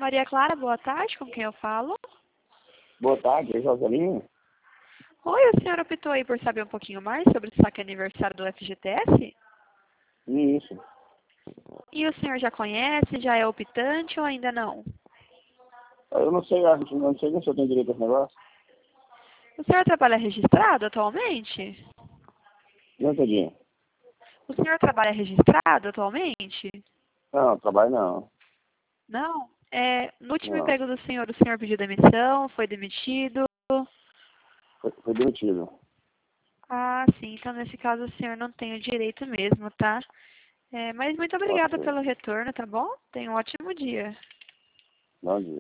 Maria Clara, boa tarde, com quem eu falo? Boa tarde, é Joselinho. Oi, o senhor optou aí por saber um pouquinho mais sobre o saque aniversário do FGTS? Isso. E o senhor já conhece, já é optante ou ainda não? Eu não sei, não sei nem se eu tenho direito a esse negócio. O senhor trabalha registrado atualmente? Não entendi. O senhor trabalha registrado atualmente? Não, trabalho não. Não? No último Não. emprego do senhor, o senhor pediu demissão, foi demitido? Foi demitido. Ah, sim, então nesse caso o senhor não tem o direito mesmo, tá? Mas muito obrigada Ok. pelo retorno, tá bom? Tenha um ótimo dia. Bom dia.